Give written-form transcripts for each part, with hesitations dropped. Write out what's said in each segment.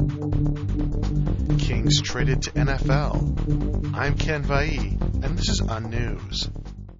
Kings traded to NFL. I'm Ken Vai, and this is Unnews.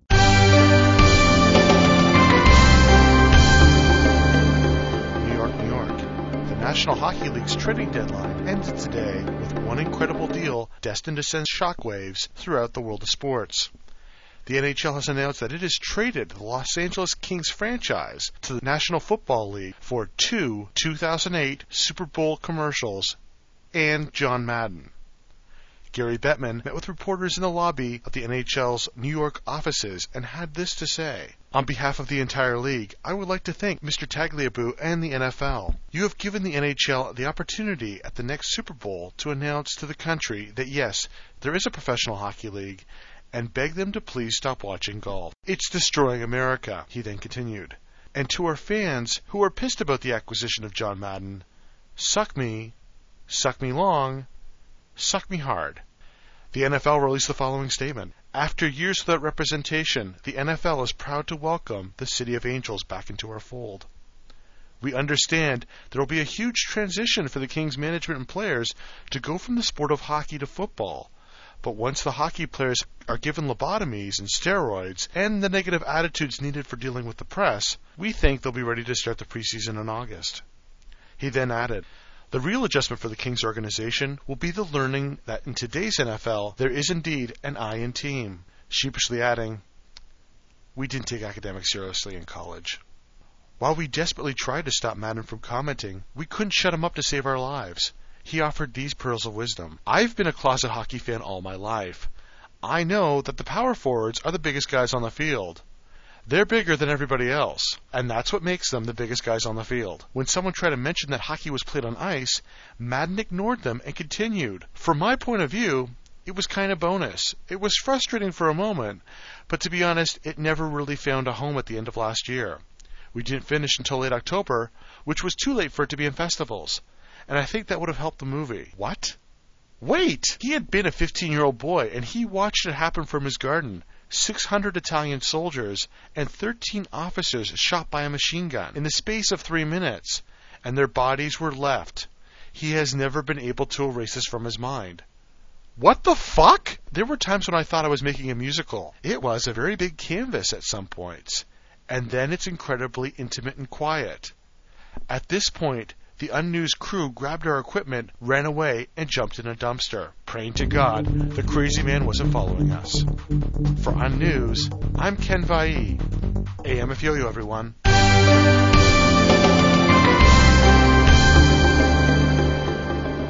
New York. The National Hockey League's trading deadline ended today with one incredible deal destined to send shockwaves throughout the world of sports. The NHL has announced that it has traded the Los Angeles Kings franchise to the National Football League for 2 2008 Super Bowl commercials and John Madden. Gary Bettman met with reporters in the lobby of the NHL's New York offices and had this to say. On behalf of the entire league, I would like to thank Mr. Tagliabue and the NFL. You have given the NHL the opportunity at the next Super Bowl to announce to the country that yes, there is a professional hockey league, and beg them to please stop watching golf. It's destroying America, he then continued. And to our fans who are pissed about the acquisition of John Madden, suck me long, suck me hard. The NFL released the following statement. After years without representation, the NFL is proud to welcome the City of Angels back into our fold. We understand there will be a huge transition for the Kings management and players to go from the sport of hockey to football. But once the hockey players are given lobotomies and steroids and the negative attitudes needed for dealing with the press, we think they'll be ready to start the preseason in August. He then added, the real adjustment for the Kings organization will be the learning that in today's NFL there is indeed an I in team, sheepishly adding, we didn't take academics seriously in college. While we desperately tried to stop Madden from commenting, we couldn't shut him up to save our lives. He offered these pearls of wisdom. I've been a closet hockey fan all my life. I know that the power forwards are the biggest guys on the field. They're bigger than everybody else, and that's what makes them the biggest guys on the field. When someone tried to mention that hockey was played on ice, Madden ignored them and continued. From my point of view, it was kind of bonus. It was frustrating for a moment, but to be honest, it never really found a home at the end of last year. We didn't finish until late October, which was too late for it to be in festivals. And I think that would have helped the movie. What? Wait! He had been a 15-year-old boy, and he watched it happen from his garden. 600 Italian soldiers and 13 officers shot by a machine gun in the space of 3 minutes, and their bodies were left. He has never been able to erase this from his mind. What the fuck? There were times when I thought I was making a musical. It was a very big canvas at some points, and then it's incredibly intimate and quiet. At this point, the Unnews crew grabbed our equipment, ran away, and jumped in a dumpster, praying to God the crazy man wasn't following us. For Unnews, I'm Ken Vai. AM if yo-yo, everyone.